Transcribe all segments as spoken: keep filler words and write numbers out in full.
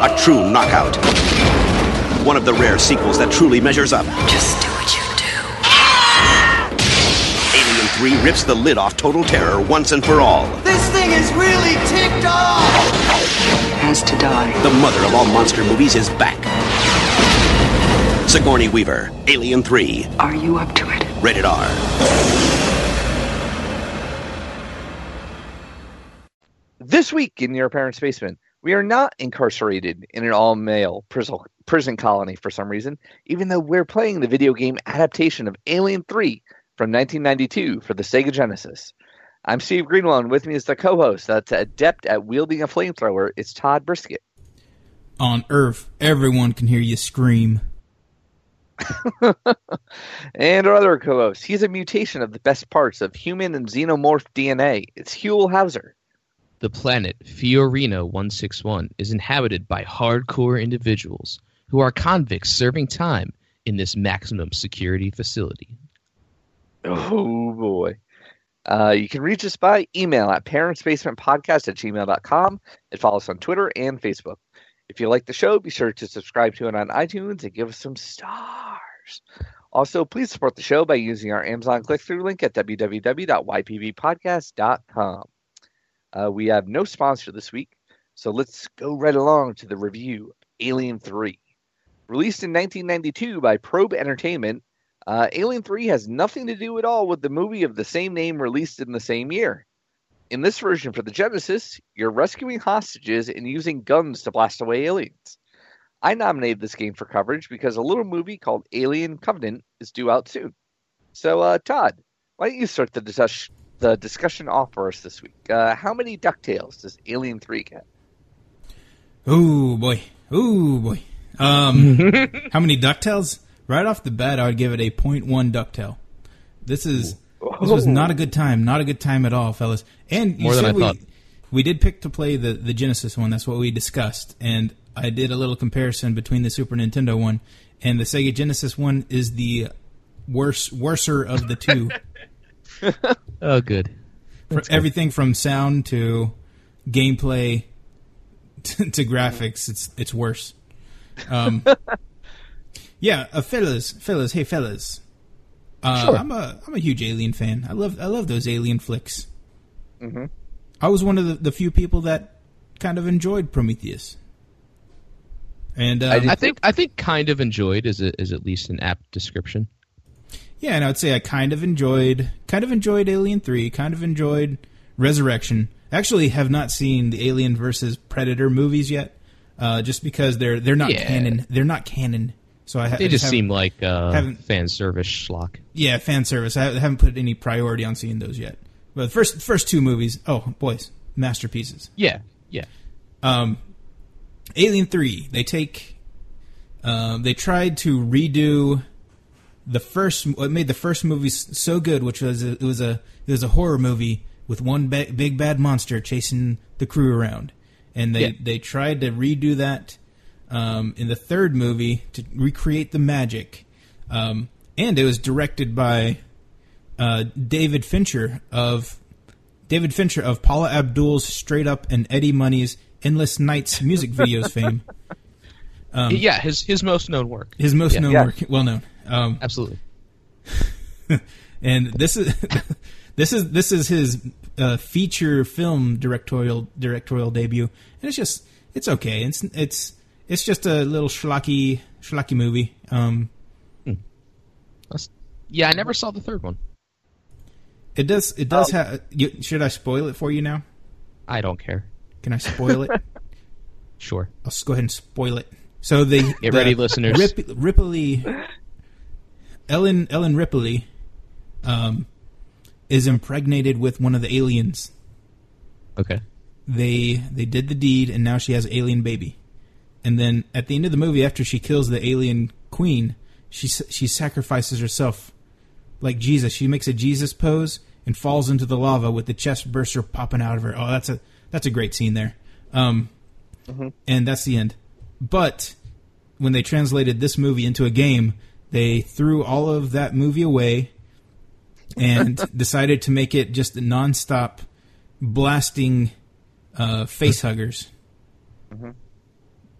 A true knockout. One of the rare sequels that truly measures up. Just do what you do. Alien three rips the lid off Total Terror once and for all. This thing is really ticked off! Has to die. The mother of all monster movies is back. Sigourney Weaver, Alien three. Are you up to it? Rated R. This week in Your Parents' Basement, we are not incarcerated in an all-male prison, prison colony for some reason, even though we're playing the video game adaptation of Alien three from nineteen ninety-two for the Sega Genesis. I'm Steve Greenwell, and with me is the co-host that's adept at wielding a flamethrower. It's Todd Brisket. On Earth, everyone can hear you scream. And our other co-host, he's a mutation of the best parts of human and xenomorph D N A. It's Huell Hauser. The planet Fiorino one sixty-one is inhabited by hardcore individuals who are convicts serving time in this maximum security facility. Oh, boy. Uh, you can reach us by email at parentsbasementpodcast at gmail dot com and follow us on Twitter and Facebook. If you like the show, be sure to subscribe to it on iTunes and give us some stars. Also, please support the show by using our Amazon click-through link at w w w dot y p v podcast dot com. Uh, we have no sponsor this week, so let's go right along to the review of Alien three. Released in nineteen ninety-two by Probe Entertainment, uh, Alien three has nothing to do at all with the movie of the same name released in the same year. In this version for the Genesis, you're rescuing hostages and using guns to blast away aliens. I nominated this game for coverage because a little movie called Alien Covenant is due out soon. So, uh, Todd, why don't you start the discussion? The discussion off for us this week. Uh, how many DuckTales does Alien three get? Oh, boy. Oh, boy. Um, how many DuckTales? Right off the bat, I would give it a point one DuckTale. This is this was not a good time. Not a good time at all, fellas. And you More than I we, thought. We did pick to play the, the Genesis one. That's what we discussed. And I did a little comparison between the Super Nintendo one and the Sega Genesis one is the worse worser of the two. Oh, good. For everything from sound to gameplay to, to graphics, it's it's worse. Um, yeah, uh, fellas, fellas, hey fellas. Uh, Sure. I'm a I'm a huge Alien fan. I love I love those Alien flicks. Mm-hmm. I was one of the, the few people that kind of enjoyed Prometheus. And um, I think I think kind of enjoyed is a, is at least an apt description. yeah, and I would say I kind of enjoyed kind of enjoyed Alien three, kind of enjoyed Resurrection. Actually, have not seen the Alien versus Predator movies yet, uh, just because they're they're not Yeah. canon. They're not canon. So I ha- They I just haven't- seem like uh, haven't- fan service schlock. yeah, fan service. I haven't put any priority on seeing those yet. But the first first two movies, oh boys, masterpieces. Yeah, yeah. Um, Alien three, they take, um, they tried to redo the first. What made the first movie so good, which was a, it was a it was a horror movie with one ba- big bad monster chasing the crew around, and they Yeah. they tried to redo that um, in the third movie to recreate the magic, um, and it was directed by uh, David Fincher of David Fincher of Paula Abdul's Straight Up and Eddie Money's Endless Nights music videos fame. Um, yeah, his his most known work. His most Yeah. known Yeah. work, well known. Um, Absolutely. and this is this is this is his uh, feature film directorial directorial debut, and it's just it's okay. It's it's it's just a little schlocky schlocky movie. Um, That's- Yeah, I never saw the third one. it does it does Oh. have. You, should I spoil it for you now? I don't care. Can I spoil it? Sure. I'll just go ahead and spoil it. So the Get the ready, listeners. Rip, Ripley, Ellen Ellen Ripley, um, is impregnated with one of the aliens. Okay. They they did the deed, and now she has an alien baby. And then at the end of the movie, after she kills the alien queen, she she sacrifices herself like Jesus. She makes a Jesus pose and falls into the lava with the chest burster popping out of her. Oh, that's a that's a great scene there. Um, Mm-hmm. and that's the end. But when they translated this movie into a game, they threw all of that movie away and decided to make it just a nonstop blasting uh, face huggers. Mm-hmm.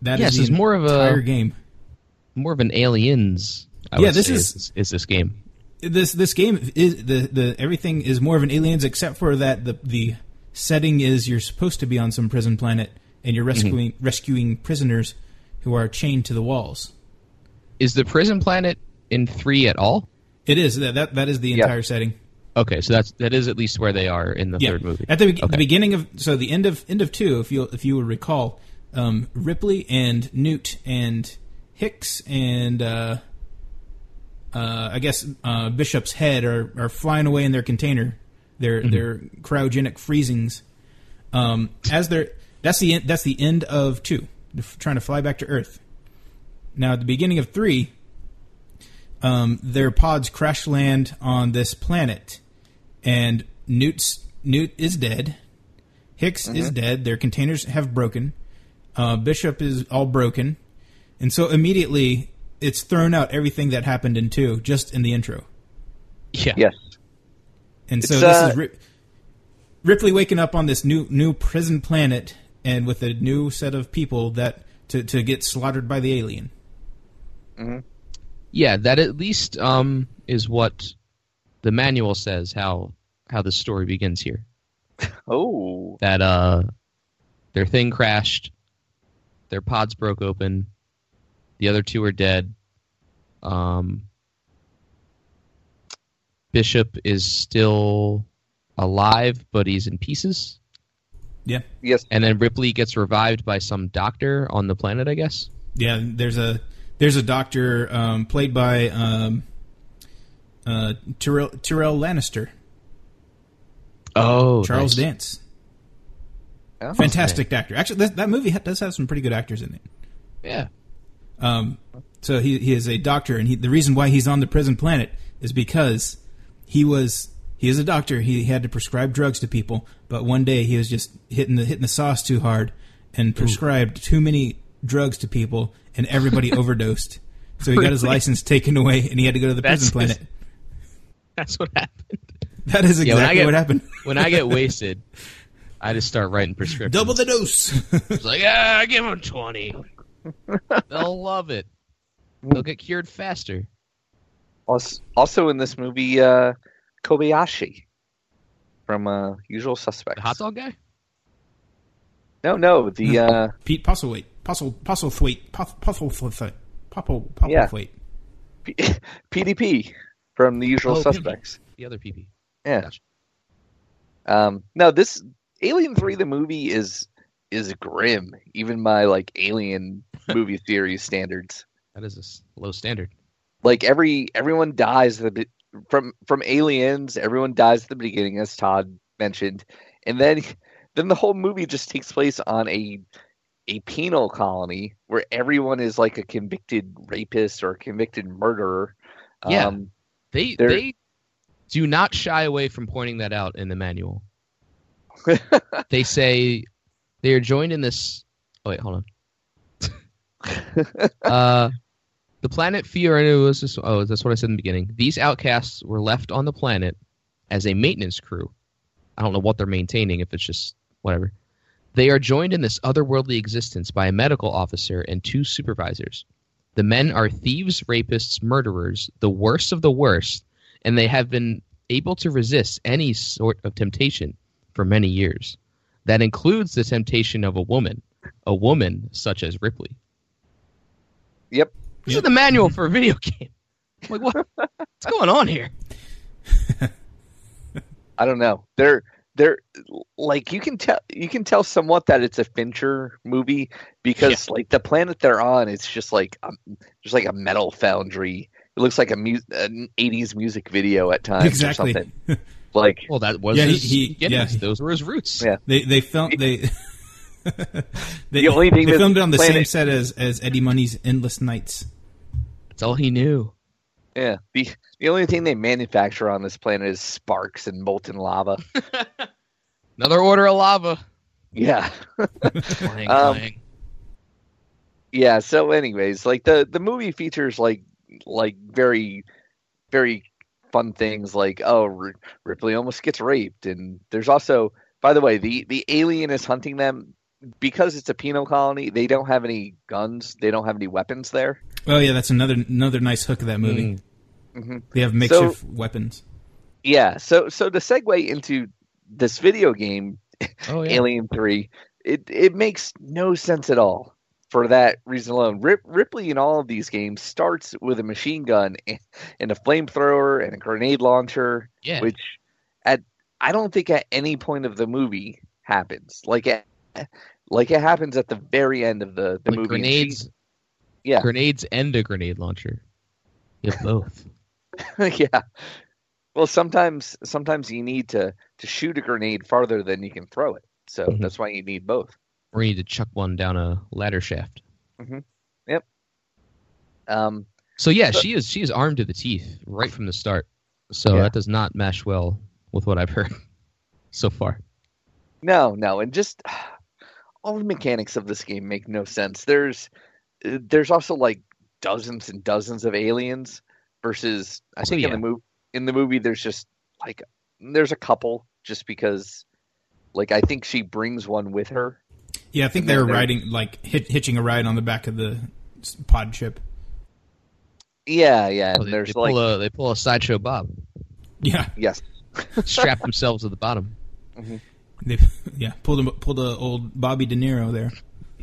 That Yes, is the it's more of a- entire game. More of an Aliens. I Yeah, would this say, is- is is this game. This this game is the the everything is more of an Aliens, except for that the the setting is you're supposed to be on some prison planet and you're rescuing mm-hmm. rescuing prisoners who are chained to the walls. Is the prison planet in three at all? It is that that, that is the Yeah. entire setting. Okay, so that's that is at least where they are in the Yeah. third movie. At the, be- Okay. the beginning of so the end of end of two, if you if you would recall, um, Ripley and Newt and Hicks and uh, uh, I guess uh, Bishop's head are, are flying away in their container, their Mm-hmm. their cryogenic freezings. Um, as they're that's the end, that's the end of two, trying to fly back to Earth. Now at the beginning of three, um, their pods crash land on this planet, and Newt's Newt is dead. Hicks Mm-hmm. is dead. Their containers have broken. Uh, Bishop is all broken, and so immediately it's thrown out everything that happened in two just in the intro. Yeah. Yes. And so It's, this uh, is Rip- Ripley waking up on this new new prison planet and with a new set of people that to, to get slaughtered by the alien. Yeah, that at least um, is what the manual says how how the story begins here. Oh. That uh, their thing crashed, their pods broke open, the other two are dead. Um, Bishop is still alive, but he's in pieces. Yeah, Yes. And then Ripley gets revived by some doctor on the planet, I guess. yeah. There's a there's a doctor um, played by um, uh, Tyrell, Tyrell Lannister, Oh, Charles nice. Dance. Oh. Fantastic actor. Actually, that, that movie ha- does have some pretty good actors in it. Yeah. Um, so he he is a doctor, and he, the reason why he's on the prison planet is because he was he is a doctor. He had to prescribe drugs to people, but one day he was just hitting the hitting the sauce too hard and prescribed Ooh. too many drugs to people, and everybody overdosed. So he got his license taken away, and he had to go to the That's prison planet. his- That's what happened. That is Yeah, when I exactly get- what happened. When I get wasted, I just start writing prescriptions. Double the dose. It's like, ah, give them twenty. They'll love it. They'll get cured faster. Also, also in this movie, uh, Kobayashi from uh, Usual Suspects. The hot dog guy? No, no, the uh, Pete Postlethwaite. Postle Postlethwaite. Postlethwaite. Popple Yeah. Postlethwaite. P- PDP from The Usual Oh, Suspects. The other P P. Yeah. Gotcha. Um, no, this Alien three, the movie is is grim, even by like Alien movie theory standards. That is a s- low standard. Like every everyone dies at the be- from from Aliens. Everyone dies at the beginning, as Todd mentioned, and then then the whole movie just takes place on a a penal colony where everyone is like a convicted rapist or a convicted murderer. Yeah. Um, They They're- they do not shy away from pointing that out in the manual. They say they are joined in this. Oh wait, hold on. uh, the planet Fiorino was just, oh, that's what I said in the beginning. These outcasts were left on the planet as a maintenance crew. I don't know what they're maintaining, if it's just whatever. They are joined in this otherworldly existence by a medical officer and two supervisors. The men are thieves, rapists, murderers, the worst of the worst, and they have been able to resist any sort of temptation for many years. That includes the temptation of a woman, a woman such as Ripley. Yep. This is the manual for a video game. Like, what? What's going on here? I don't know. They're they're like you can tell you can tell somewhat that it's a Fincher movie because like the planet they're on is just like um, just like a metal foundry. It looks like a mu- an eighties music video at times Exactly. or something. Like Well, that was Yeah, he- his he- beginnings. yeah. Those were his roots. Yeah. They they filmed they they, The only thing they that filmed it on the Planet- same set as, as Eddie Money's Endless Nights. That's all he knew. yeah, the the only thing they manufacture on this planet is sparks and molten lava. Another order of lava. Yeah. Clang, Um, clang. Yeah, so anyways, like the, the movie features like like very very fun things like oh R- Ripley almost gets raped, and there's also, by the way, the, the alien is hunting them because it's a penal colony, they don't have any guns. They don't have any weapons there. Oh yeah, that's another another nice hook of that movie. Mm-hmm. They have makeshift So- weapons. Yeah. So so to segue into this video game, Oh yeah. Alien three, it it makes no sense at all for that reason alone. Rip, Ripley in all of these games starts with a machine gun and, and a flamethrower and a grenade launcher, Yeah. which at I don't think at any point of the movie happens. Like at, like it happens at the very end of the, the Like movie. and grenades, she- yeah, grenades, and a grenade launcher. You have both. yeah. Well, sometimes sometimes you need to, to shoot a grenade farther than you can throw it. So Mhm. that's why you need both. Or you need to chuck one down a ladder shaft. Yep. Um. So yeah, So- she is she is armed to the teeth right from the start. So Yeah. that does not mesh well with what I've heard so far. No, no, and just all the mechanics of this game make no sense. There's there's also like dozens and dozens of aliens versus I Also, think in yeah. the movie in the movie there's just like there's a couple just because like I think she brings one with her. Yeah, I think And they then were there- riding like hit, hitching a ride on the back of the s- pod ship. Yeah, yeah, Oh, and they, there's they like pull a they pull a sideshow Bob, Yeah, yes. strap themselves at the bottom. they, yeah, pulled a, pulled a old Bobby De Niro there.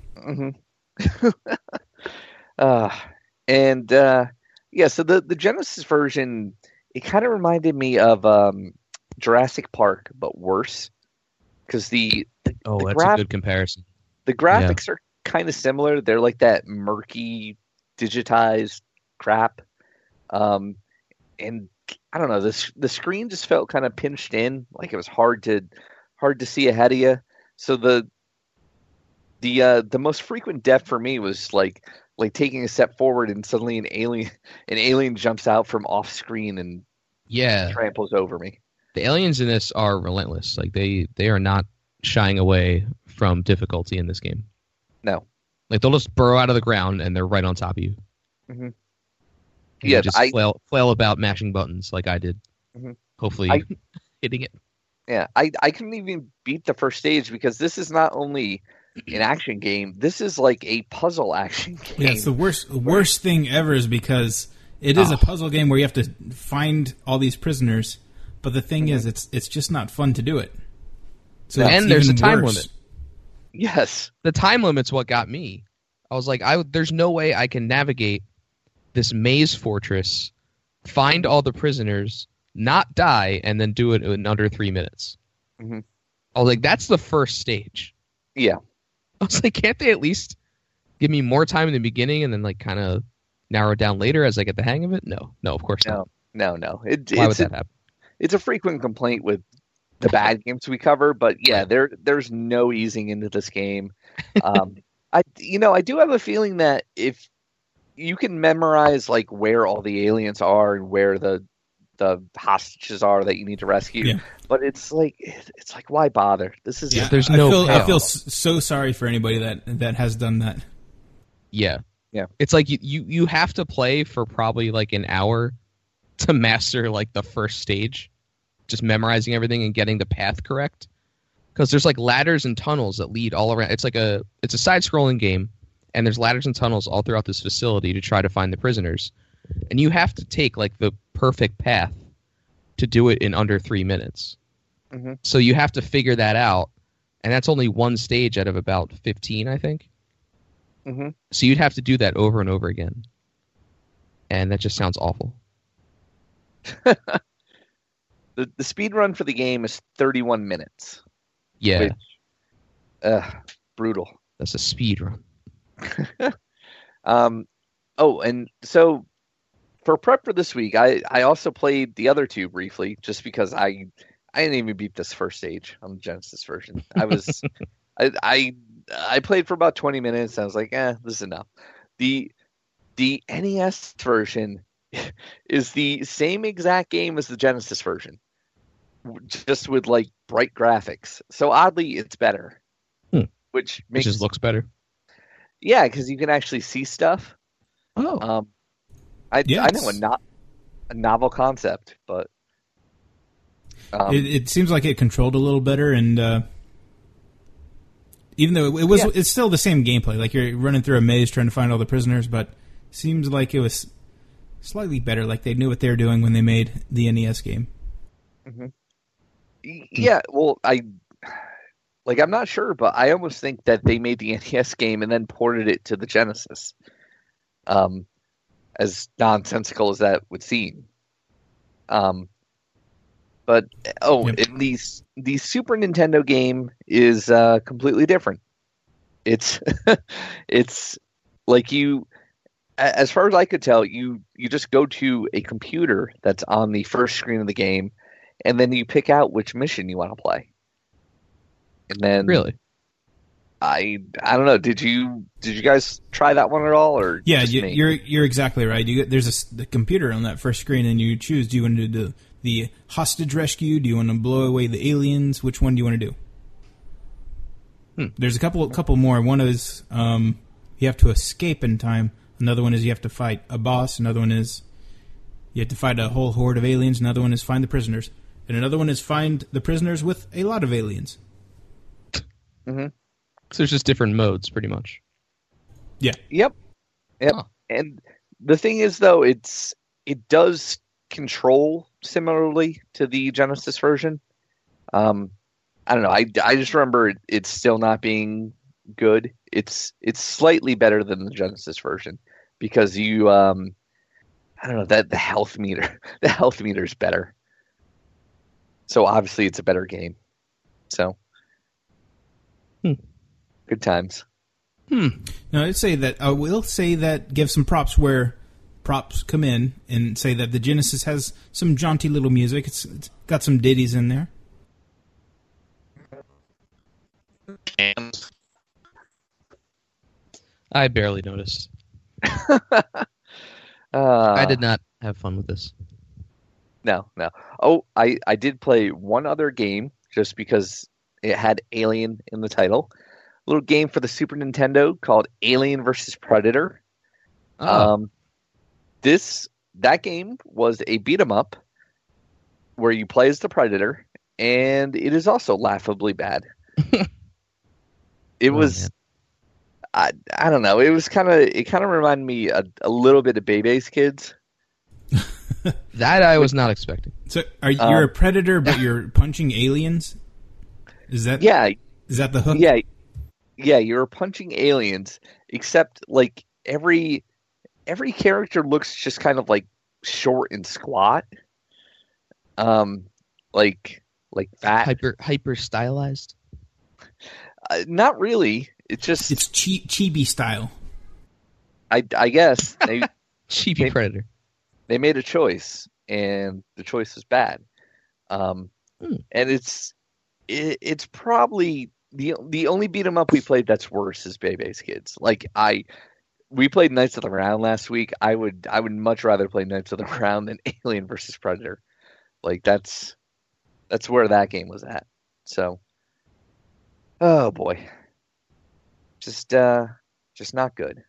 Uh, and uh, yeah, so the, the Genesis version, it kind of reminded me of um, Jurassic Park, but worse. Because the, the, Oh, the, that's graph- a good comparison. the graphics are kind of similar. They're like that murky, digitized crap. Um, and I don't know, the, the screen just felt kind of pinched in, like it was hard to hard to see ahead of you. So the the uh, the most frequent death for me was like like taking a step forward and suddenly an alien an alien jumps out from off screen and Yeah, tramples over me. the aliens in this are relentless. Like they they are not shying away from difficulty in this game. No. Like they'll just burrow out of the ground and they're right on top of you. Mhm. And Yeah, you just I- flail flail about mashing buttons like I did. Mhm. Hopefully I- hitting it. Yeah, I, I couldn't even beat the first stage because this is not only an action game, this is like a puzzle action game. Yeah, it's the worst worst thing ever is because it is Oh. a puzzle game where you have to find all these prisoners, but the thing is, it's it's just not fun to do it. So And it's there's a even time worse. limit. Yes. The time limit's what got me. I was like, I there's no way I can navigate this maze fortress, find all the prisoners, not die, and then do it in under three minutes. Mhm. I was like, that's the first stage. Yeah. I was like, can't they at least give me more time in the beginning and then like kind of narrow it down later as I get the hang of it? No, no, of course not. No, no, no. It, Why would it's, a, that happen? it's a frequent complaint with the bad games we cover, but yeah, there there's no easing into this game. Um, I you know I do have a feeling that if you can memorize like where all the aliens are and where the the hostages are that you need to rescue, Yeah. but it's like it's like why bother? This is Yeah, There's I no feel I payoff. feel s- so sorry for anybody that that has done that. Yeah. Yeah. It's like you, you, you have to play for probably like an hour to master like the first stage, just memorizing everything and getting the path correct. Because there's like ladders and tunnels that lead all around. It's like a it's a side scrolling game, and there's ladders and tunnels all throughout this facility to try to find the prisoners. And you have to take like the perfect path to do it in under three minutes. Mhm. So you have to figure that out, and that's only one stage out of about fifteen, I think. Mhm. So you'd have to do that over and over again, and that just sounds awful. the the speed run for the game is thirty-one minutes. Yeah, Which, uh, brutal. that's a speed run. Um, oh, and so for prep for this week, I, I also played the other two briefly, just because I I didn't even beat this first stage on the Genesis version. I was I, I I played for about twenty minutes. And I was like, eh, this is enough. The the N E S version is the same exact game as the Genesis version, just with like bright graphics. So oddly, it's better, Hmm. which It makes just looks better. yeah, because you can actually see stuff. Oh, Um, I Yeah, I know a it's- not a novel concept, but um, it, it seems like it controlled a little better, and uh, Even though it was, Yeah. it's still the same gameplay. Like you're running through a maze trying to find all the prisoners, but seems like it was slightly better. Like they knew what they were doing when they made the N E S game. Yeah, well, I like I'm not sure, but I almost think that they made the N E S game and then ported it to the Genesis. Um, as nonsensical as that would seem. Um, but oh, Yep. and these the Super Nintendo game is uh, completely different. It's it's like you, a- as far as I could tell, you you just go to a computer that's on the first screen of the game, and then you pick out which mission you want to play. And then Really? I I don't know. Did you did you guys try that one at all, or Yeah, just you, me? you're you're exactly right. You get, there's a s- the computer on that first screen, and you choose: do you want to do the, the hostage rescue? Do you want to blow away the aliens? Which one do you want to do? Hmm. There's a couple couple more. One is um, you have to escape in time. Another one is you have to fight a boss. Another one is you have to fight a whole horde of aliens. Another one is find the prisoners. And another one is find the prisoners with a lot of aliens. So there's just different modes, pretty much. Yeah. Yep. Yep. Huh. And the thing is, though, it's it does control similarly to the Genesis version. Um, I don't know. I, I just remember it, it's still not being good. It's it's slightly better than the Genesis version because you um, I don't know that the health meter the health meter is better. So obviously it's a better game. So Hmm. good times. No, I'd say that I will say that give some props where props come in, and say that the Genesis has some jaunty little music. It's, it's got some ditties in there. I barely noticed. Uh, I did not have fun with this. No, no. Oh, I, I did play one other game just because it had Alien in the title. A little game for the Super Nintendo called Alien versus Predator. Oh, Um, this that game was a beat 'em up where you play as the Predator, and it is also laughably bad. It Oh, was, man. I I don't know. It was kind of it kind of reminded me a, a little bit of Bebe's Kids. that I was not expecting. So, are you Um, you're a predator, but you're punching aliens? Is that Yeah, is that the hook? Yeah, yeah, you're punching aliens, except like every every character looks just kind of like short and squat. Um, like like that. Hyper hyper stylized. Uh, not really. It's just It's chi- chibi style. I I guess they Cheapy Maybe- predator. they made a choice, and the choice was bad. Um, Hmm. and it's it, it's probably the the only beat 'em up we played that's worse is Bebe's Kids. Like I, we played Knights of the Round last week. I would I would much rather play Knights of the Round than Alien versus Predator. Like that's that's where that game was at. So, oh boy, just uh, just not good.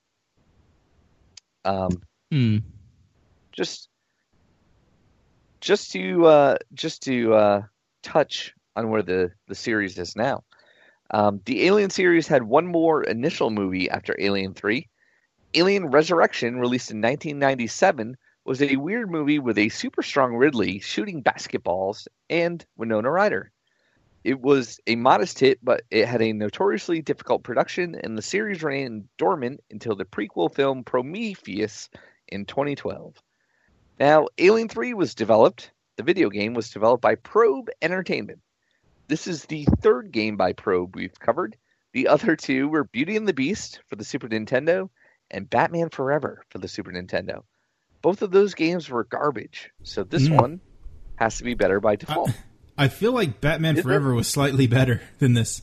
Um. Hmm. just just to uh, just to uh, touch on where the, the series is now. Um, the Alien series had one more initial movie after Alien three. Alien Resurrection, released in nineteen ninety-seven, was a weird movie with a super strong Ridley shooting basketballs and Winona Ryder. It was a modest hit, but it had a notoriously difficult production, and the series ran dormant until the prequel film Prometheus in twenty twelve. Now, Alien three was developed. The video game was developed by Probe Entertainment. This is the third game by Probe we've covered. The other two were Beauty and the Beast for the Super Nintendo and Batman Forever for the Super Nintendo. Both of those games were garbage, so this Mm. one has to be better by default. I feel like Batman Is it? Forever was slightly better than this.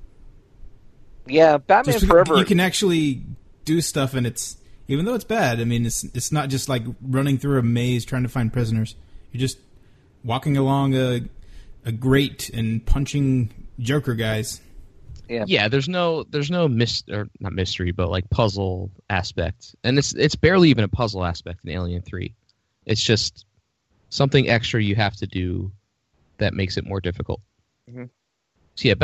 yeah, Batman Just because Forever. you can actually do stuff, and it's even though it's bad. I mean, it's it's not just like running through a maze trying to find prisoners. You're just walking along a a grate and punching Joker guys. yeah. Yeah, there's no there's no mis or not mystery, but like puzzle aspect, and it's it's barely even a puzzle aspect in Alien three. It's just something extra you have to do that makes it more difficult. Mhm. So yeah, Bat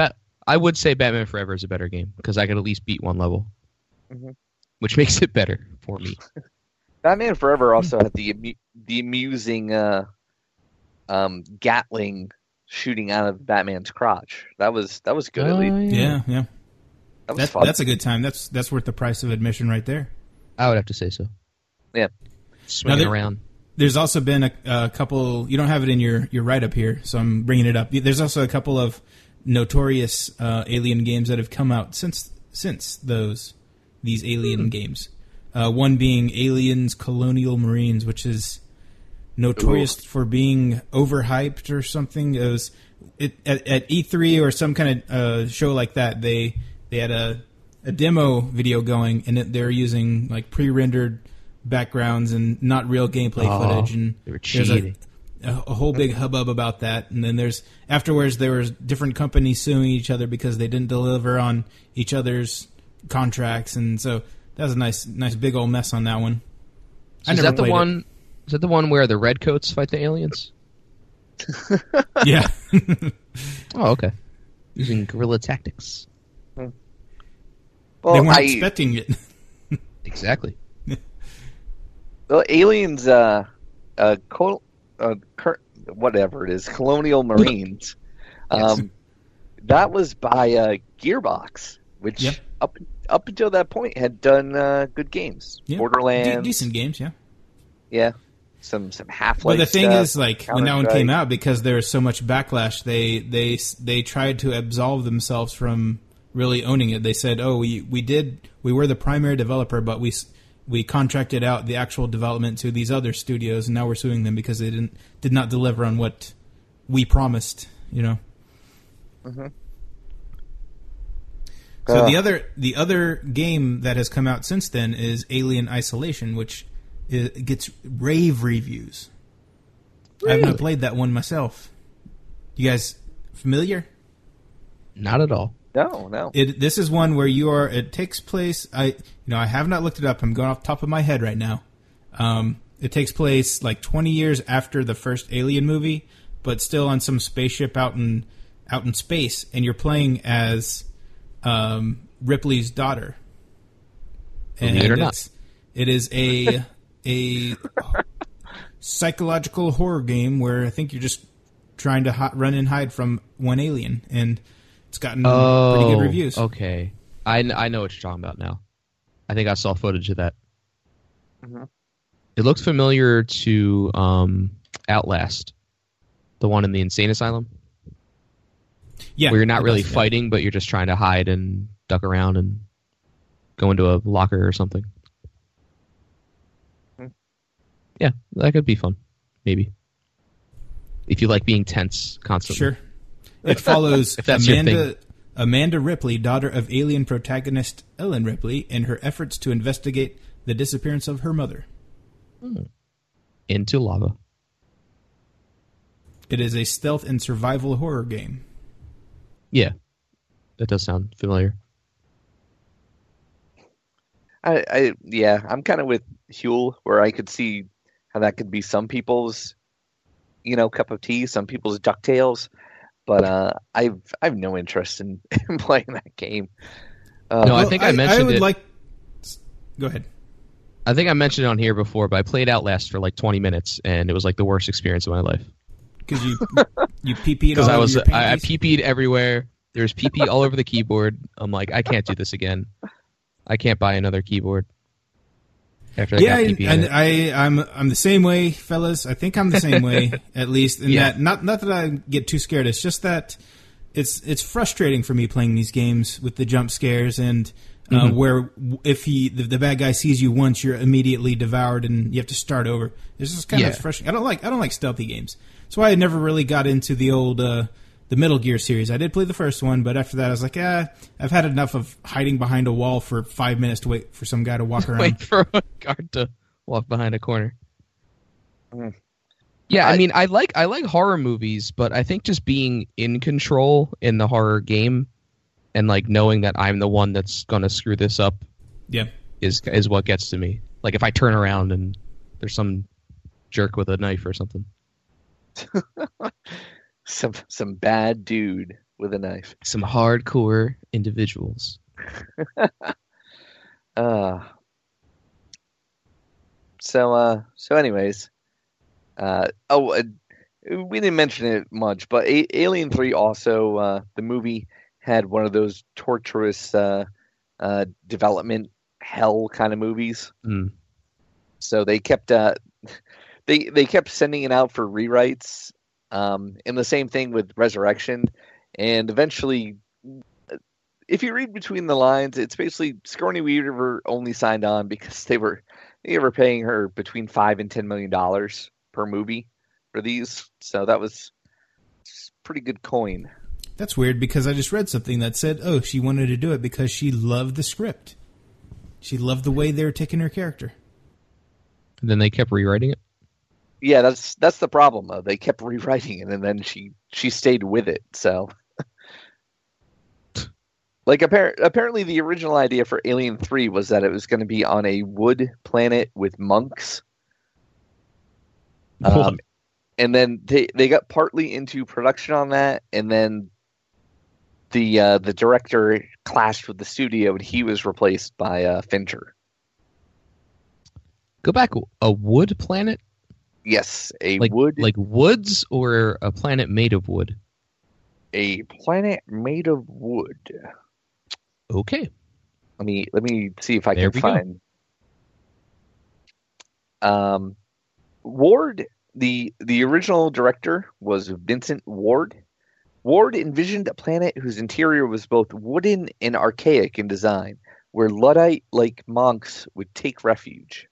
I would say Batman Forever is a better game because I could at least beat one level, mm-hmm. which makes it better for me. Batman Forever also had the amu- the amusing uh, um, Gatling shooting out of Batman's crotch. That was that was good. Oh, at least. Yeah, yeah. That was That, fun. that's a good time. That's that's worth the price of admission right there. I would have to say so. Yeah. Swinging Now, there- around. There's also been a, a couple. You don't have it in your, your write up here, so I'm bringing it up. There's also a couple of notorious uh, Alien games that have come out since since those these Alien games. Uh, one being Aliens Colonial Marines, which is notorious Ooh. for being overhyped or something. It was it, at, at E three or some kind of uh, show like that. They they had a a demo video going, and it, they're using like pre-rendered backgrounds and not real gameplay oh, footage, and they were there's cheating. a, a, a whole big hubbub about that. And then there's afterwards there was different companies suing each other because they didn't deliver on each other's contracts, and so that was a nice nice big old mess on that one. So I is never that the played one? it. Is that the one where the redcoats fight the aliens? Yeah. Oh, okay. Using guerrilla tactics. Well, They weren't I, expecting it. Exactly. well, Aliens, uh, uh, col- uh, cur- whatever it is, Colonial Marines. Yes. Um, that was by uh, Gearbox, which Yep. up up until that point had done uh, good games. Yeah. Borderlands, De- decent games, yeah. yeah, some some Half-Life. Well, the thing stuff, is, like when that one Counter-Strike. came out, because there was so much backlash, they they they tried to absolve themselves from really owning it. They said, "Oh, we we did we were the primary developer, but we we contracted out the actual development to these other studios, and now we're suing them because they didn't did not deliver on what we promised." You know. Mm-hmm. So Uh. the other the other game that has come out since then is Alien Isolation, which is, gets rave reviews. I have not played that one myself. You guys familiar? Not at all. No, no. It this is one where you are. It takes place. I you know I have not looked it up. I'm going off the top of my head right now. Um, it takes place like twenty years after the first Alien movie, but still on some spaceship out in out in space, and you're playing as um, Ripley's daughter. Believe it or not. it's- it is a a psychological horror game where I think you're just trying to hi- run and hide from one alien, and it's gotten Oh, pretty good reviews. Okay. I, kn- I know what you're talking about now. I think I saw footage of that. Mhm. It looks familiar to um, Outlast, the one in the insane asylum, Yeah, where you're not it really does, yeah. fighting, but you're just trying to hide and duck around and go into a locker or something. Hmm. Yeah, that could be fun. Maybe. If you like being tense constantly. Sure. It follows If that's your Amanda thing. Amanda Ripley, daughter of Alien protagonist Ellen Ripley, in her efforts to investigate the disappearance of her mother. Into lava. It is a stealth and survival horror game. Yeah. That does sound familiar. I, I yeah, I'm kind of with Huel, where I could see how that could be some people's, you know, cup of tea, some people's DuckTales, but uh, I've I've no interest in, in playing that game. Uh, No, I think I mentioned I would it. like. Go ahead. I think I mentioned it on here before, but I played Outlast for like twenty minutes, and it was like the worst experience of my life. Because you you pee peed Because all I over was your I, I panties? pee peed everywhere. There was pee pee all over the keyboard. I'm like, I can't do this again. I can't buy another keyboard. After I Yeah, got pee pee in and it. I, I'm I'm the same way, fellas. I think I'm the same way, at least. In Yeah. that, not not that I get too scared. It's just that it's it's frustrating for me playing these games with the jump scares and uh, Mhm. where if he the, the bad guy sees you once, you're immediately devoured and you have to start over. It's just kind Yeah. of frustrating. I don't like I don't like stealthy games. That's why I never really got into the old. Uh, The Metal Gear series. I did play the first one, but after that, I was like, ah, I've had enough of hiding behind a wall for five minutes to wait for some guy to walk around. Wait for a guard to walk behind a corner. Mm. Yeah, I, I- mean, I like I like horror movies, but I think just being in control in the horror game and like knowing that I'm the one that's gonna screw this up Yeah. is is what gets to me. Like if I turn around and there's some jerk with a knife or something. some some bad dude with a knife. Some hardcore individuals. Uh, so, uh, so anyways, uh, oh, uh, we didn't mention it much, but A- Alien three also, uh, the movie had one of those torturous, uh, uh, development hell kind of movies. Mm. So they kept, uh, they, they kept sending it out for rewrites, um, and the same thing with Resurrection, and eventually, if you read between the lines, it's basically Sigourney Weaver only signed on because they were they were paying her between five and ten million dollars per movie for these, so that was pretty good coin. That's weird because I just read something that said, oh, she wanted to do it because she loved the script. She loved the way they were taking her character. And then they kept rewriting it. Yeah, that's that's the problem though. They kept rewriting it, and then she she stayed with it. So. Like, appar- apparently the original idea for Alien three was that it was going to be on a wood planet with monks. Um, and then they, they got partly into production on that, and then the uh, the director clashed with the studio, and he was replaced by uh, Fincher. Go back. A wood planet? Yes, a Like, wood... like woods or a planet made of wood? A planet made of wood. Okay. Let me let me see if I There can we find. Um, Ward, the the original director was Vincent Ward. Ward envisioned a planet whose interior was both wooden and archaic in design, where Luddite-like monks would take refuge.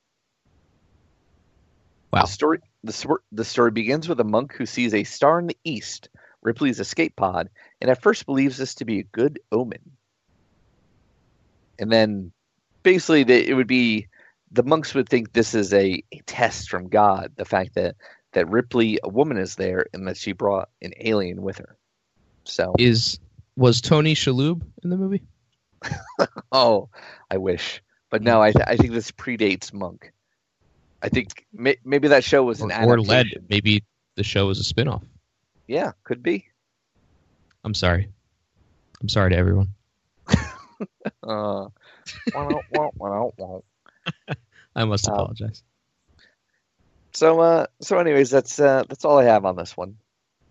Wow. The story the, sor- the story begins with a monk who sees a star in the east, Ripley's escape pod, and at first believes this to be a good omen. And then, basically, the, it would be the monks would think this is a, a test from God. The fact that, that Ripley, a woman, is there, and that she brought an alien with her. So, Is was Tony Shalhoub in the movie? oh, I wish, but no, I th- I think this predates Monk. I think may- maybe that show was an Or, or led. adaptation. Maybe the show was a spinoff. Yeah, could be. I'm sorry. I'm sorry to everyone. Uh, wah, wah, wah, wah. I must Um, apologize. So, uh, so, anyways, that's uh, that's all I have on this one.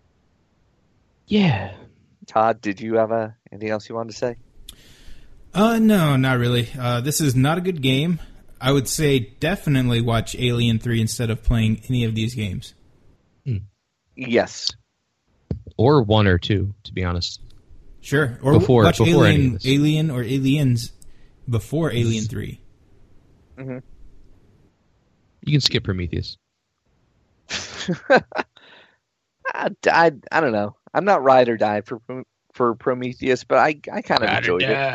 Yeah. Todd, did you have uh, anything else you wanted to say? Uh, no, not really. Uh, this is not a good game. I would say definitely watch Alien three instead of playing any of these games. Yes. Or one or two, to be honest. Sure. Or Before- watch before any of Alien, this. Alien or Aliens before Alien three. You can skip Prometheus. I, I, I don't know. I'm not ride or die for for Prometheus, but I I kind of enjoyed it.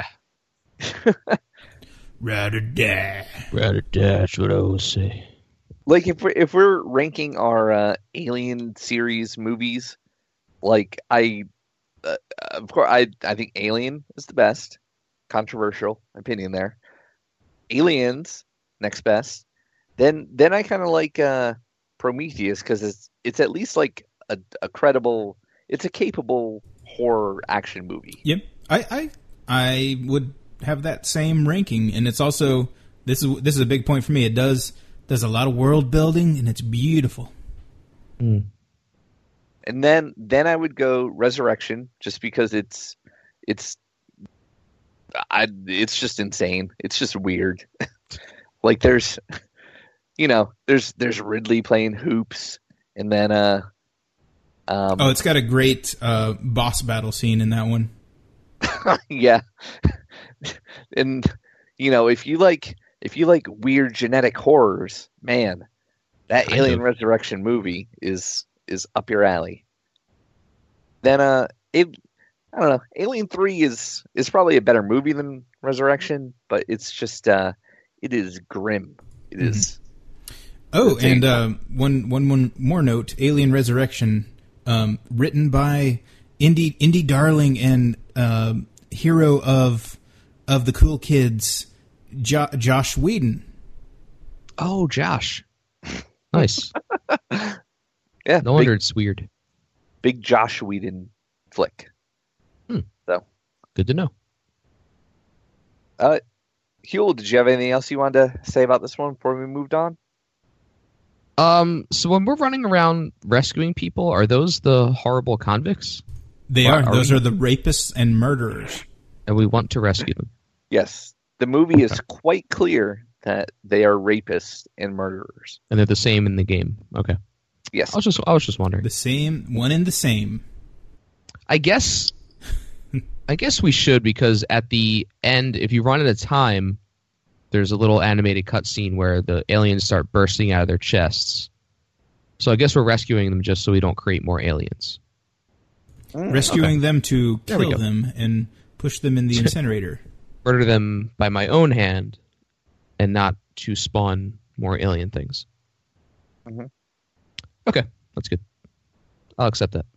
Ride or die. Rather that's what I would say. Like if we're if we're ranking our uh, Alien series movies, like I, uh, of course I I think Alien is the best. Controversial opinion there. Aliens next best. Then then I kind of like uh, Prometheus because it's it's at least like a, a credible. It's a capable horror action movie. Yep. I, I I would have that same ranking, and it's also this is this is a big point for me. It does does a lot of world building, and it's beautiful. And then then I would go Resurrection just because it's it's I it's just insane. It's just weird. Like there's you know, there's there's Ridley playing hoops and then uh um Oh, it's got a great uh, boss battle scene in that one. yeah. And you know, if you like if you like weird genetic horrors, man, that Kind Alien of. Resurrection movie is is up your alley. Then uh it I don't know, Alien three is is probably a better movie than Resurrection, but it's just uh it is grim. It Mm-hmm. is Oh, That's it. and uh, one, one, one more note: Alien Resurrection, um, written by indie indie darling and uh, hero of of the cool kids, jo- Josh Whedon. Oh, Josh. Nice. yeah, No wonder big, it's weird. big Josh Whedon flick. Good to know. Uh, Huel, did you have anything else you wanted to say about this one before we moved on? Um, so when we're running around rescuing people, are those the horrible convicts? They Or are. are Those we- are the rapists and murderers. And we want to rescue them. Yes. The movie is quite clear that they are rapists and murderers. And they're the same in the game. Okay. Yes. I was just I was just wondering. The same, one and the same. I guess I guess we should, because at the end, if you run out of time, there's a little animated cutscene where the aliens start bursting out of their chests. So I guess we're rescuing them just so we don't create more aliens. Rescuing them to There we kill go. them and push them in the incinerator. Murder them by my own hand and not to spawn more alien things. Mhm. Okay, that's good. I'll accept that.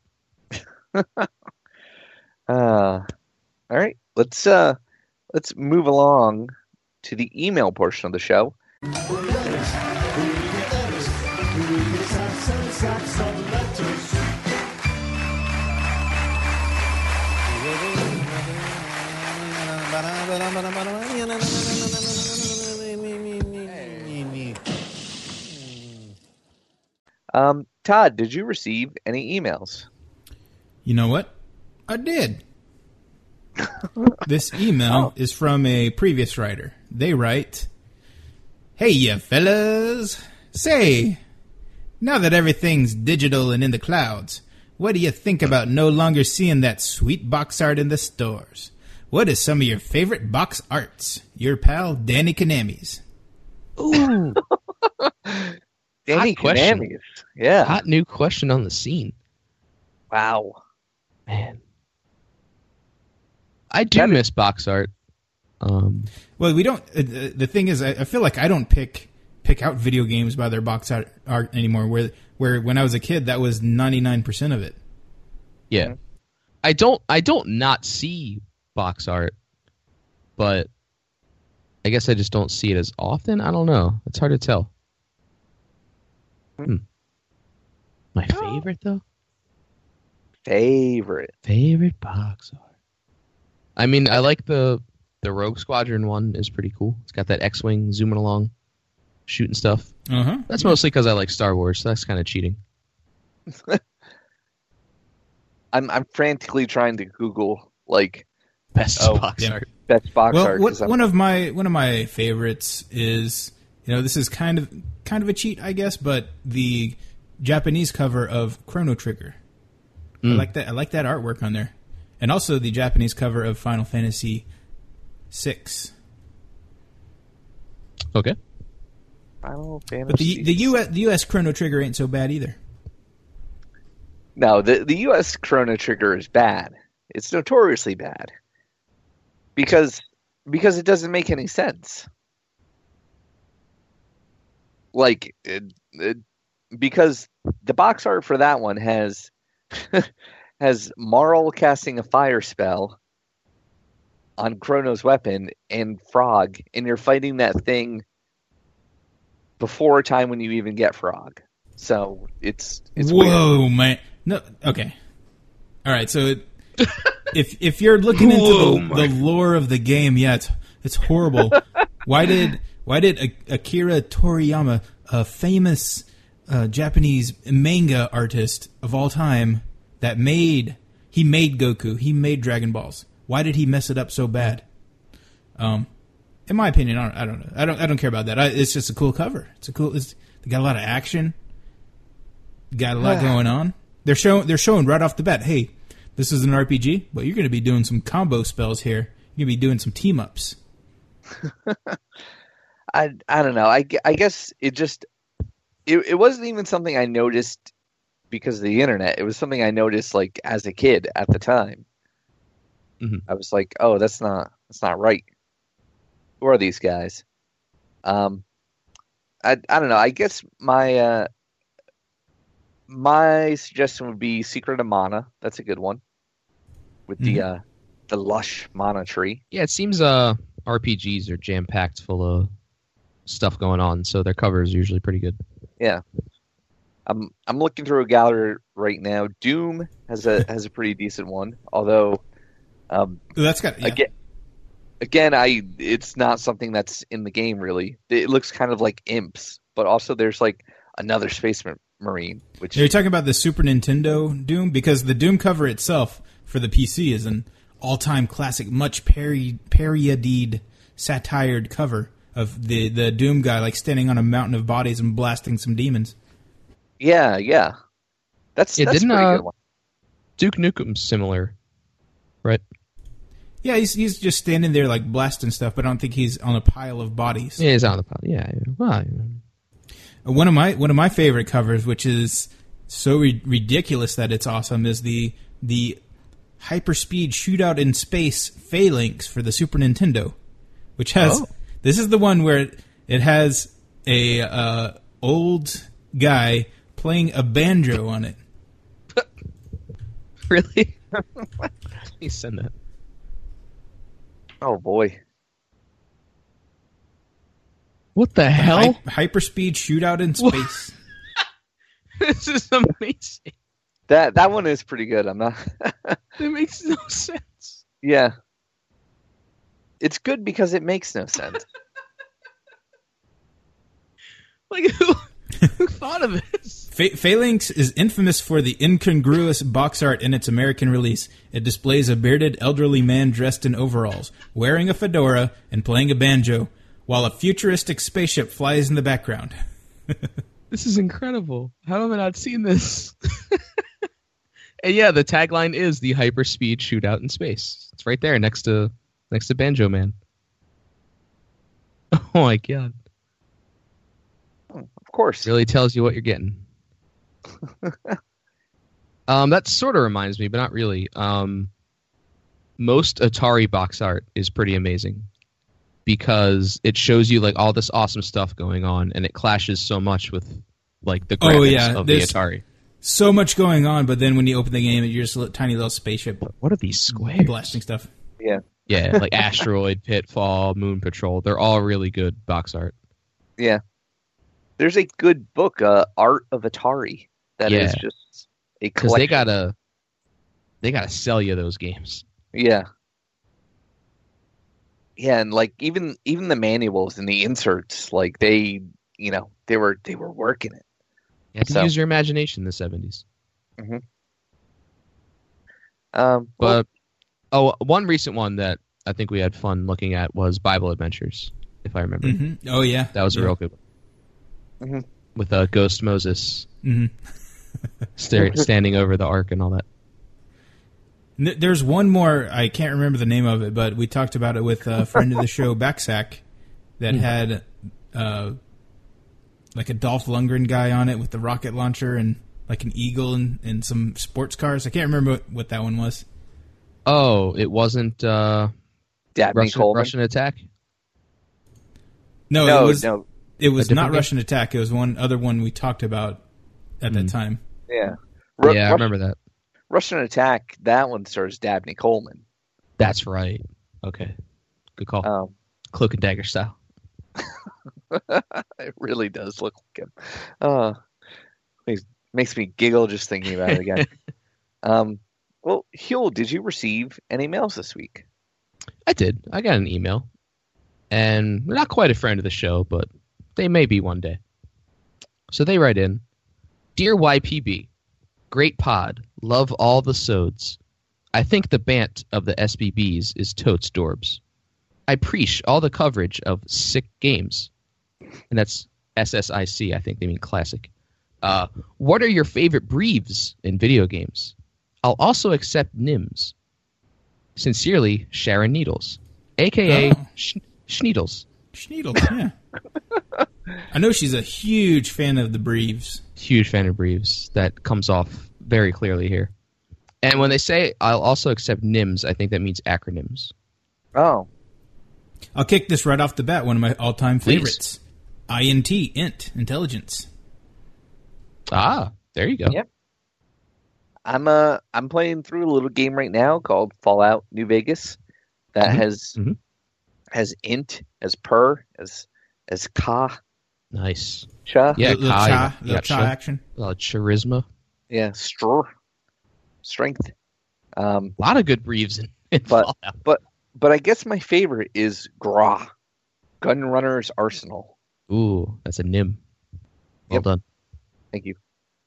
Uh, all right. Let's uh, let's move along to the email portion of the show. Um, Todd, did you receive any emails? You know what? I did. This email is from a previous writer. They write, "Hey, ya fellas. Say, now that everything's digital and in the clouds, what do you think about no longer seeing that sweet box art in the stores? What is some of your favorite box arts? Your pal, Danny Kanamis." Ooh, Danny question. Kanamis. Yeah. hot new question on the scene. Wow. Man. I do That is- miss box art. Um, Well, we don't. Uh, the the thing is, I, I feel like I don't pick pick out video games by their box art, art anymore. Where where when I was a kid, that was ninety nine percent of it. yeah. I don't I don't not see box art, but I guess I just don't see it as often. I don't know. It's hard to tell. Hmm. My favorite though? Favorite. Favorite box art. I mean, I like the the Rogue Squadron one is pretty cool. It's got that X-wing zooming along, shooting stuff. Uh huh. That's mostly because I like Star Wars, so that's kind of cheating. I'm I'm frantically trying to Google like Best Oh, box yeah. art. best box Well, art. what, 'cause I'm- one of my one of my favorites is, you know, this is kind of kind of a cheat, I guess, but the Japanese cover of Chrono Trigger. I Mm. like that. I like that artwork on there, and also the Japanese cover of Final Fantasy six. Okay. Final Fantasy. But the the U S the U S Chrono Trigger ain't so bad either. No, the the U S Chrono Trigger is bad. It's notoriously bad because because it doesn't make any sense. Like it, it, because the box art for that one has has Marl casting a fire spell on Chrono's weapon and Frog, and you're fighting that thing before a time when you even get Frog. So it's it's weird. Whoa, man! No, okay, all right. So it, if if you're looking into Whoa, the, the lore of the game, yeah, it's it's horrible. why did why did A- Akira Toriyama, a famous uh, Japanese manga artist of all time, that made he made Goku, he made Dragon Balls. Why did he mess it up so bad? Um, in my opinion, I don't, I don't know. I don't I don't care about that. I, it's just a cool cover. It's a cool. It's, they got a lot of action. Got a lot going on. They're showing they're showing right off the bat, hey, this is an R P G, but you're going to be doing some combo spells here. You're going to be doing some team ups. I I don't know. I, gue- I guess it just it it wasn't even something I noticed because of the internet. It was something I noticed like as a kid at the time. Mhm. I was like, oh, that's not that's not right. Who are these guys? Um, I I don't know. I guess my uh, my suggestion would be Secret of Mana. That's a good one with the uh, the lush mana tree. Yeah, it seems uh, R P Gs are jam packed full of stuff going on, so their cover is usually pretty good. Yeah. I'm I'm looking through a gallery right now. Doom has a has a pretty decent one, although Um, That's got yeah. again, again, I it's not something that's in the game really. It looks kind of like Imps, but also there's like another Space Marine. Which Are you talking about the Super Nintendo Doom? Because the Doom cover itself for the P C is an all-time classic, much pari- parodied, satired cover of the, the Doom guy like standing on a mountain of bodies and blasting some demons. Yeah, yeah. That's Yeah, that's a didn't, pretty uh, good one. Duke Nukem's similar, right? Yeah, he's he's just standing there like blasting stuff, but I don't think he's on a pile of bodies. Yeah, he's on the pod. Yeah, yeah. Well, One of my one of my favorite covers, which is so ri- ridiculous that it's awesome, is the the hyperspeed shootout in space Phalanx for the Super Nintendo, which has Oh. this is the one where it, it has a uh, old guy playing a banjo on it. really? Please send that. Oh boy. What the hell? Hy- hyperspeed shootout in space. This is amazing. That that one is pretty good. I'm not. It makes no sense. Yeah. It's good because it makes no sense. Like, who, who thought of this? Pha- Phalanx is infamous for the incongruous box art in its American release. It displays a bearded elderly man dressed in overalls, wearing a fedora and playing a banjo, while a futuristic spaceship flies in the background. This is incredible. How have I not seen this? And yeah, the tagline is the hyperspeed shootout in space. It's right there next to next to Banjo Man. Oh my god. Of course. Really tells you what you're getting. um, that sort of reminds me, but not really. Um, most Atari box art is pretty amazing because it shows you like all this awesome stuff going on, and it clashes so much with like the graphics Oh, yeah, of the there's- Atari. So much going on, but then when you open the game, you're just a little, tiny little spaceship What are these squares? blasting stuff. Yeah. Yeah, like Asteroid, Pitfall, Moon Patrol. They're all really good box art. Yeah. There's a good book, uh, Art of Atari, that is Yeah. just a Because collection. they gotta, they gotta sell you those games. Yeah. Yeah, and like even even the manuals and the inserts, like they, you know, they were they were working it. You have to So- use your imagination in the seventies. Um, well, But oh, one recent one that I think we had fun looking at was Bible Adventures, if I remember. hmm Oh, yeah. That was a yeah. real good one. Mhm. With uh, Ghost Moses hmm sta- standing over the ark and all that. N- There's one more, I can't remember the name of it, but we talked about it with a friend of the show, Backsack, that had uh, like a Dolph Lundgren guy on it with the rocket launcher and like an eagle and, and some sports cars. I can't remember what, what that one was. Oh, it wasn't uh, Dabney Russian, Coleman. Russian attack? No, No, it was no, it was A different not game? Russian Attack. It was one other one we talked about at that time. yeah. Ru- yeah, I Russian, remember that. Russian Attack, that one stars Dabney Coleman. That's right. Okay. Good call. Um, Cloak and Dagger style. it really does look like him. Uh, makes, makes me giggle just thinking about it again. um, well, Huel, did you receive any mails this week? I did. I got an email. And they're not quite a friend of the show, but they may be one day. So they write in, Dear Y P B, great pod, love all the sods. I think the bant of the S B Bs is totes dorbs. I preach all the coverage of sick games. And that's S S I C, I think they mean classic. Uh, what are your favorite breves in video games? I'll also accept N I Ms. Sincerely, Sharon Needles, a k a. Oh. Sh- Schneedles. Schneedle, yeah. I know she's a huge fan of the Breves. Huge fan of breves. That comes off very clearly here. And when they say, I'll also accept N I Ms, I think that means acronyms. Oh, I'll kick this right off the bat. One of my all-time Please. favorites. I N T, int, intelligence. Ah, there you go. Yep. I'm uh I'm playing through a little game right now called Fallout New Vegas that Mhm. has Mhm. has int as per as as ka Nice. cha Yeah, little Kai, cha, you little got cha cha. action. Uh, charisma. yeah str strength. Um, A lot of good breves in in But Fallout. but but I guess my favorite is Gra, Gunrunner's Arsenal. Ooh, that's a Nim. Well Yep. done. Thank you.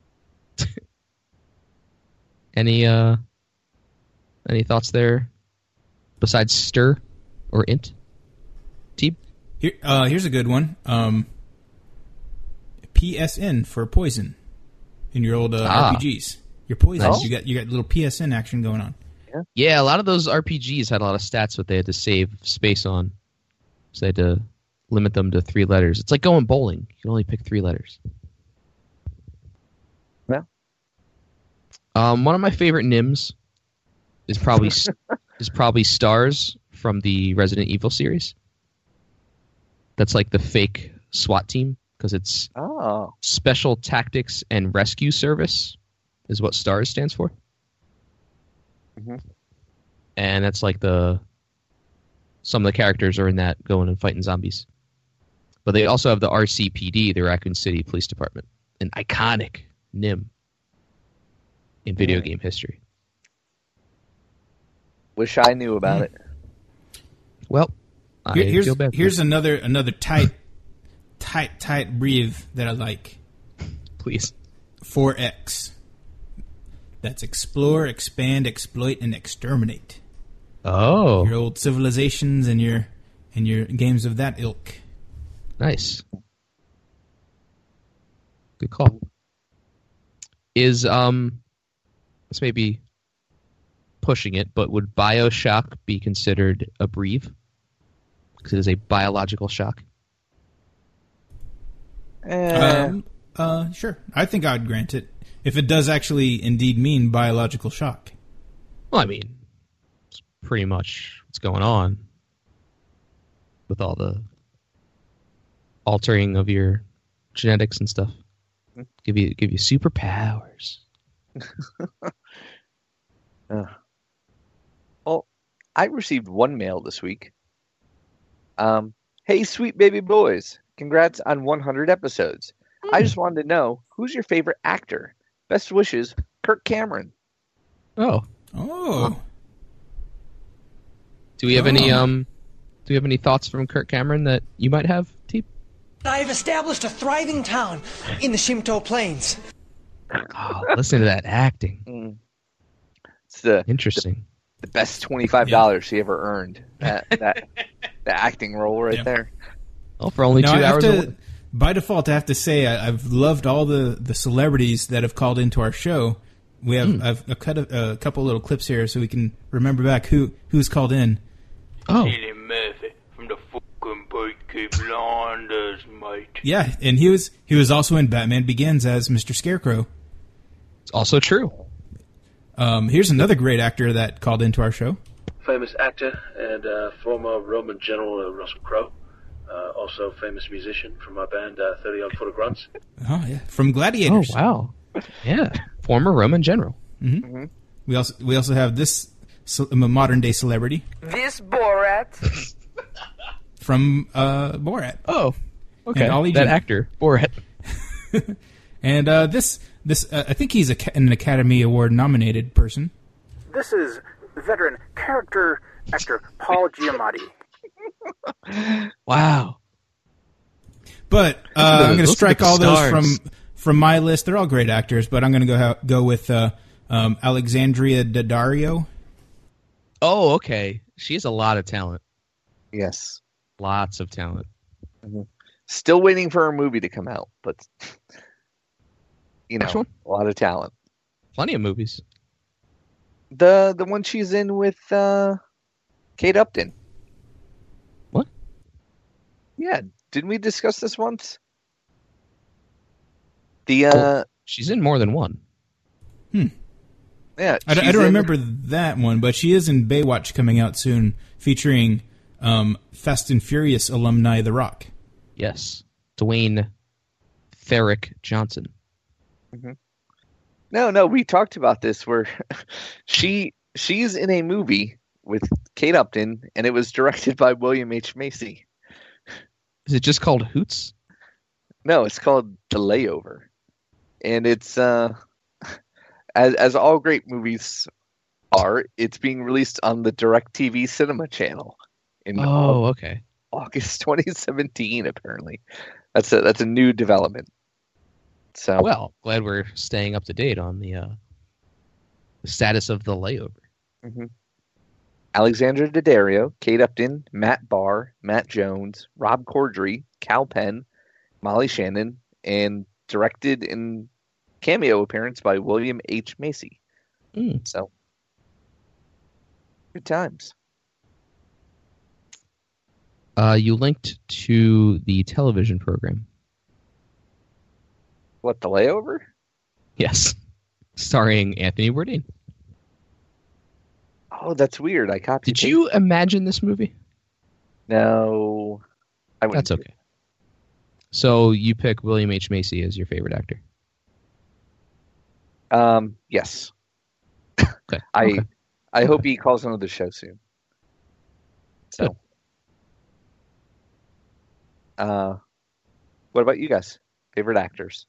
Any uh, any thoughts there? Besides stir or int? Teeb? Here, uh, here's a good one. Um, P S N for poison in your old uh, Ah. R P Gs. Your poisons. Nice. You got you got little P S N action going on. Yeah, a lot of those R P Gs had a lot of stats that they had to save space on. So they had to limit them to three letters. It's like going bowling. You can only pick three letters. Yeah. Um, one of my favorite N I Ms is probably is probably Stars from the Resident Evil series. That's like the fake SWAT team because it's Oh. Special Tactics and Rescue Service is what STARS stands for. Mhm. And that's like the some of the characters are in that going and fighting zombies. But they also have the R C P D, the Raccoon City Police Department, an iconic N I M in video Mm. game history. Wish I knew about it. Well, I Here- here's feel bad. for here's you. another another tight tight tight breathe that I like. Please. four X. That's explore, expand, exploit, and exterminate. Oh, Your old civilizations and your and your games of that ilk. nice. Good call. Is um, this may be pushing it, but would Bioshock be considered a breathe? Because it is a biological shock. Eh, Um, uh, sure. I think I would grant it if it does actually indeed mean biological shock. Well, I mean, it's pretty much what's going on with all the altering of your genetics and stuff. Give you give you superpowers. uh. Well, I received one mail this week. Um, hey, sweet baby boys. Congrats on one hundred episodes. I just wanted to know, who's your favorite actor? Best wishes, Kirk Cameron. Oh, Oh, do we have any Oh. um? Do we have any thoughts from Kirk Cameron that you might have, Teep? I've established a thriving town in the Shimto Plains. Oh, listen to that acting. It's the Interesting. the best twenty-five dollars he ever earned. That that the acting role right Yeah. there. Oh, for only now two I have hours. to, a- by default, I have to say I, I've loved all the, the celebrities that have called into our show. We have Hmm. I've, I've cut a, a couple little clips here so we can remember back who who's called in. Oh, Cillian Murphy from the fucking Peaky Blinders, mate. Yeah, and he was he was also in Batman Begins as Mister Scarecrow. it's also true. Um, here's another great actor that called into our show. Famous actor and uh, former Roman General uh, Russell Crowe. Uh, also famous musician from my band, uh, thirty Odd Foot of Grunts. Oh yeah, from Oh Gladiators. wow. Yeah, former Roman general. We also we also have this ce- modern day celebrity This Borat. from uh, Borat, Oh, okay. And Ollie that G. actor, Borat. and uh, this this uh, I think he's a, ca- an Academy Award nominated person. This is veteran character actor Paul Giamatti. Wow. But uh, Those are the- I'm going to those are strike the all those stars. from from my list. They're all great actors, but I'm going to go ha- go with uh, um, Alexandria Daddario. Oh, okay. She has a lot of talent. Yes. Lots of talent. Still waiting for her movie to come out, but you know, Which one? a lot of talent. Plenty of movies. The the one she's in with uh, Kate Upton. What? Yeah, didn't we discuss this once? The uh, She's in more than one. yeah, I, don't- I she's don't in- remember that one, but she is in Baywatch coming out soon, featuring um, Fast and Furious alumni The Rock. Yes. Dwayne Therick Johnson. No, no, we talked about this where she she's in a movie with Kate Upton, and it was directed by William H. Macy. Is it just called Hoots? No, it's called The Layover, and it's uh, as as all great movies are it's being released on the DirecTV Cinema channel in Oh, okay. August twenty seventeen. Apparently, that's a that's a new development. So Well, glad we're staying up to date on the, uh, the status of the layover. mhm. Alexandra Daddario, Kate Upton, Matt Barr, Matt Jones, Rob Corddry, Cal Penn, Molly Shannon, and directed in cameo appearance by William H. Macy. Mm. So, good times. Uh, you linked to the television program. What, the layover? Yes. Starring Anthony Bourdain. Oh, that's weird. I copied. Did you imagine this movie? No. I wouldn't. That's okay. So you pick William H. Macy as your favorite actor. Um, yes. Okay. I okay. I hope he calls into the show soon. So, Good. uh, what about you guys? Favorite actors?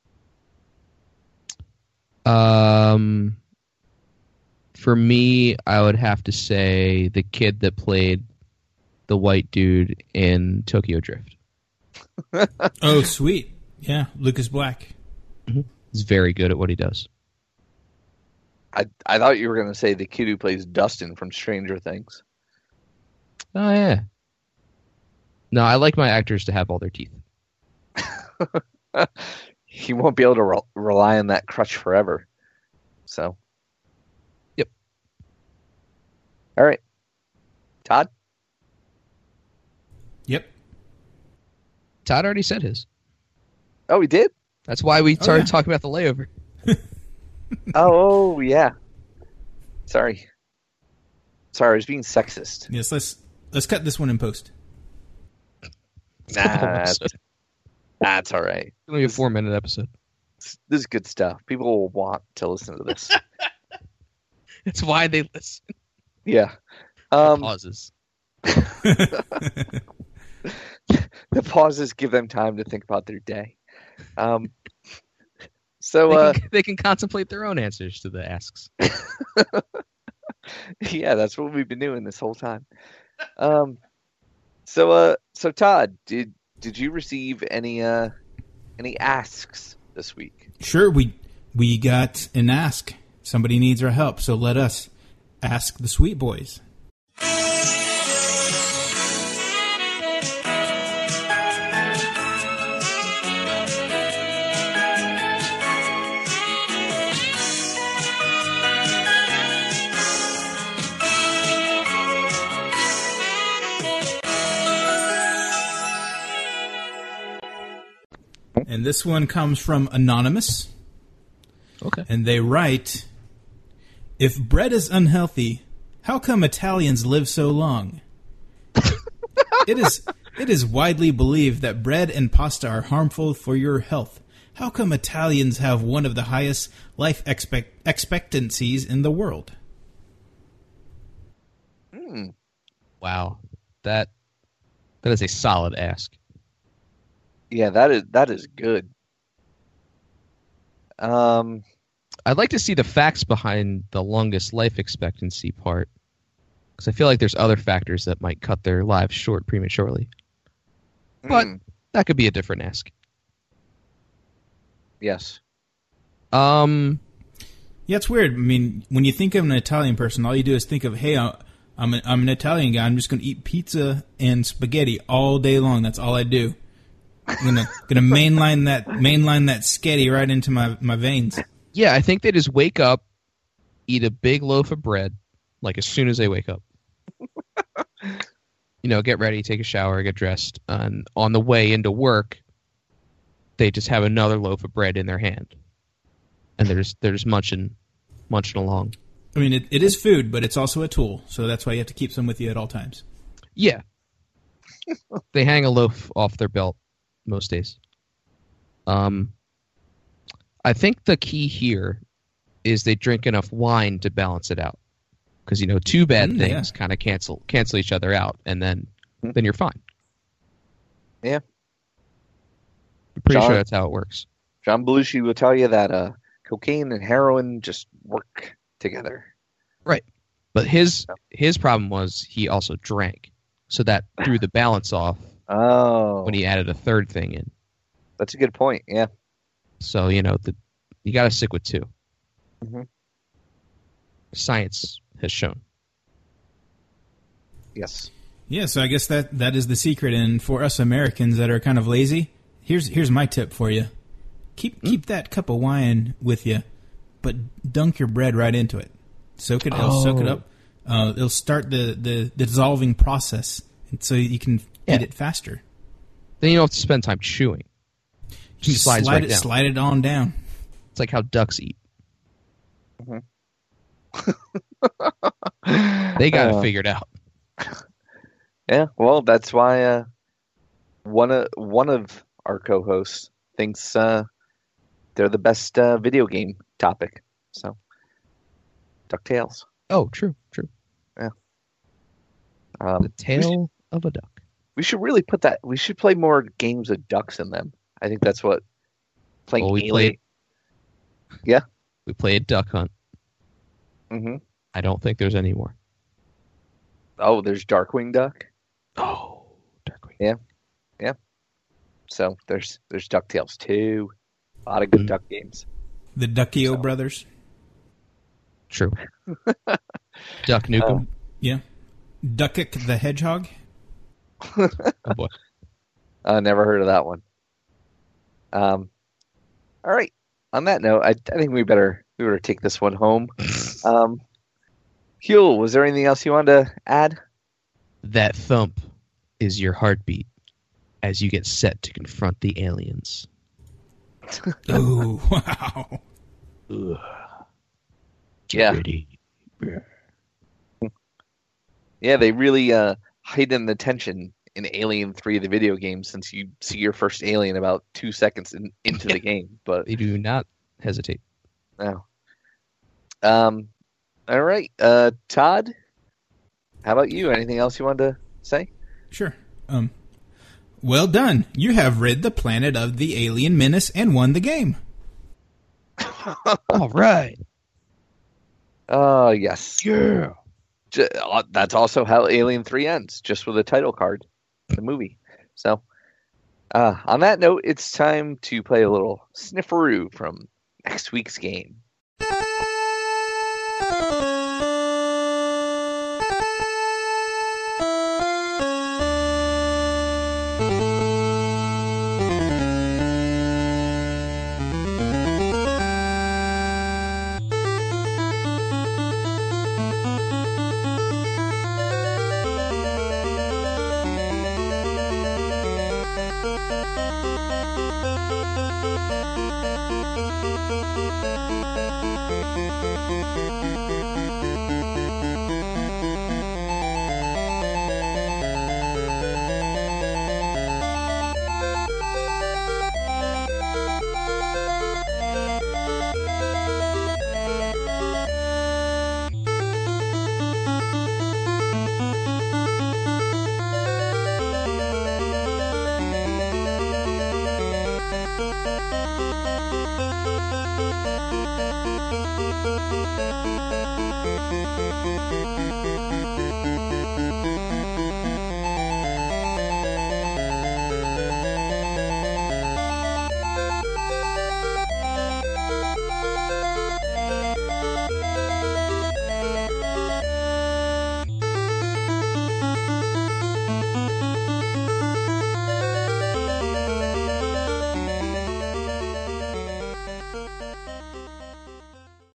Um, for me, I would have to say the kid that played the white dude in Tokyo Drift. Oh, sweet. Yeah, Lucas Black. Mm-hmm. He's very good at what he does. I I thought you were going to say the kid who plays Dustin from Stranger Things. Oh, yeah. No, I like my actors to have all their teeth. He won't be able to re- rely on that crutch forever. So. Yep. All right. Todd? Yep. Todd already said his. Oh, he did? That's why we started yeah. talking about the layover. oh, yeah. Sorry. Sorry, I was being sexist. Yes, let's let's cut this one in post. Nah, that's, that's all right. It's going to be a four-minute episode. This is good stuff. People will want to listen to this. That's why they listen. Yeah. Um, Pauses. The pauses give them time to think about their day. Um, so they, uh, can, they can contemplate their own answers to the asks. yeah, that's what we've been doing this whole time. Um, so uh, so Todd, did did you receive any uh any asks this week? Sure, we we got an ask. Somebody needs our help, so let us ask the Sweet Boys. And this one comes from Anonymous. Okay. And they write, if bread is unhealthy, how come Italians live so long? it is it is widely believed that bread and pasta are harmful for your health. How come Italians have one of the highest life expect, expectancies in the world? Hmm. Wow. That that is a solid ask. Yeah, that is that is good. Um, I'd like to see the facts behind the longest life expectancy part, because I feel like there's other factors that might cut their lives short prematurely. But mm, that could be a different ask. yes. Um, Yeah, it's weird. I mean, when you think of an Italian person, all you do is think of, hey, I'm an, I'm an Italian guy. I'm just going to eat pizza and spaghetti all day long. That's all I do. I'm gonna gonna mainline that mainline that sketty right into my, my veins. yeah, I think they just wake up, eat a big loaf of bread, like as soon as they wake up. You know, get ready, take a shower, get dressed, and on the way into work, they just have another loaf of bread in their hand, and they're just they're just munching, munching along. I mean, it, it is food, but it's also a tool, so that's why you have to keep some with you at all times. Yeah, they hang a loaf off their belt most days. Um, I think the key here is they drink enough wine to balance it out, because you know two bad Mm, things yeah. kind of cancel cancel each other out, and then then you're fine. Yeah. I'm pretty John- sure that's how it works. John Belushi will tell you that uh, cocaine and heroin just work together. Right. But his his problem was he also drank, so that threw the balance off. Oh, when he added a third thing in. That's a good point. Yeah. So you know the you got to stick with two. Mm-hmm. Science has shown. Yes. Yeah, so I guess that, that is the secret. And for us Americans that are kind of lazy, here's here's my tip for you: keep mm. keep that cup of wine with you, but dunk your bread right into it. Soak it. It'll oh. soak it up. Uh, it'll start the, the, the dissolving process, and so you can yeah. eat it faster. Then you don't have to spend time chewing. You can slide right it, down. slide it on down. It's like how ducks eat. Mm-hmm. They got it uh, figured out. Yeah, well, that's why uh, one of one of our co-hosts thinks uh, they're the best uh, video game topic. So, DuckTales. Oh, true, true. Yeah. Um, the tail of a duck. We should really put that. We should play more games with ducks in them. I think that's what playing. Well, we Alien. played. Yeah, we played Duck Hunt. Mm-hmm. I don't think there's any more. Oh, there's Darkwing Duck. Oh, Darkwing. Yeah, yeah. So there's there's DuckTales too. A lot of good mm-hmm. duck games. The Duckio so. brothers. True. Duck Nukem. Um, yeah. Duckick the Hedgehog. Oh boy. I uh, never heard of that one. Um. All right. On that note, I, I think we better we better take this one home. Um. Huel, was there anything else you wanted to add? That thump is your heartbeat as you get set to confront the aliens. Oh, wow. Ugh. Yeah. Ready. Yeah, they really uh, heighten the tension in Alien three, the video game, since you see your first alien about two seconds in, into the game. But they do not hesitate. No. Um. All right, uh, Todd. How about you? Anything else you wanted to say? Sure. Um. Well done. You have rid the planet of the alien menace and won the game. All right. Oh, uh, yes. Yeah. That's also how Alien three ends, just with a title card, the movie. So, uh, on that note, it's time to play a little snifferoo from next week's game.